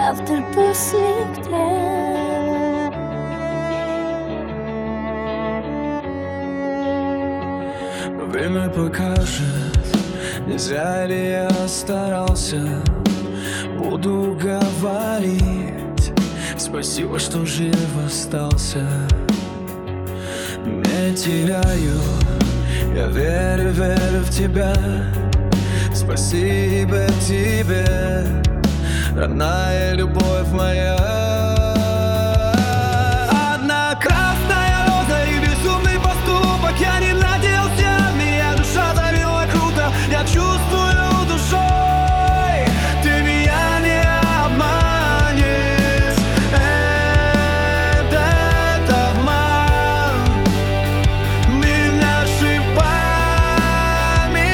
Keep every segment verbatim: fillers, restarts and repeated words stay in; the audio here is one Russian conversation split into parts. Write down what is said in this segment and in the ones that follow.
Завтра после тебя. Время покажет, не зря ли я старался. Буду говорить спасибо, что жив остался. Не теряю, я верю, верю в тебя. Спасибо тебе, родная любовь моя. Одна красная роза и безумный поступок. Я не надеялся, меня душа завела круто. Я чувствую душой, ты меня не обманешь. Этот обман меня шипами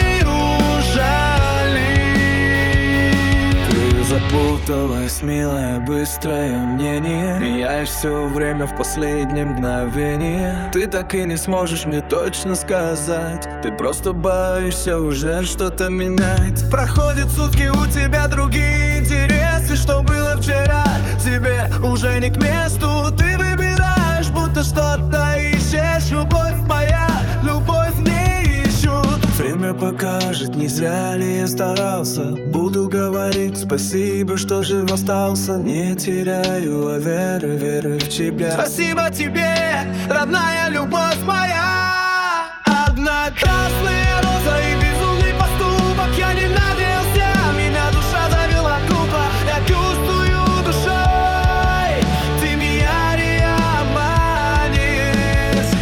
ужалит. Ты запуталась, милая, быстрое мнение. Меняешь все время в последнее мгновение. Ты так и не сможешь мне точно сказать. Ты просто боишься уже что-то менять. Проходят сутки, у тебя другие интересы. Что было вчера, тебе уже не к месту. Ты выбираешь, будто что-то ищешь. Любовь моя, любовь не ищут. Время покажет, не зря ли я старался. Буду говорить спасибо, что жив остался. Не теряю, а верю, верю в тебя. Спасибо тебе, родная любовь моя. Одна красная роза и безумный поступок. Я не надеялся, меня душа завела глупо. Я чувствую душой, ты меня не обманешь.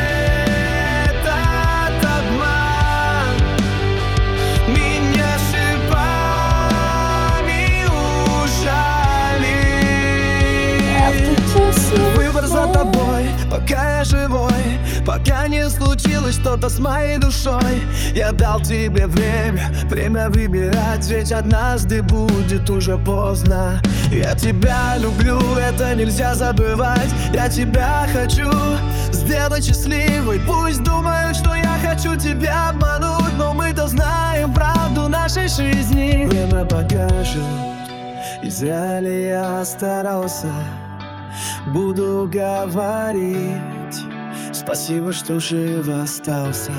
Этот обман меня шипами ужалит. Выбор за тобой, пока я живой. Пока не случилось что-то с моей душой. Я дал тебе время, время выбирать. Ведь однажды будет уже поздно. Я тебя люблю, это нельзя забывать. Я тебя хочу сделать счастливой. Пусть думают, что я хочу тебя обмануть, но мы-то знаем правду нашей жизни. Время покажет, и зря ли я старался. Буду говорить спасибо, что жив остался.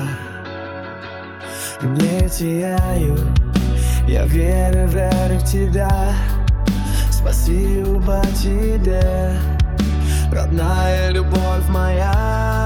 Не теряю, я верю, верю в тебя. Спасибо тебе, родная любовь моя.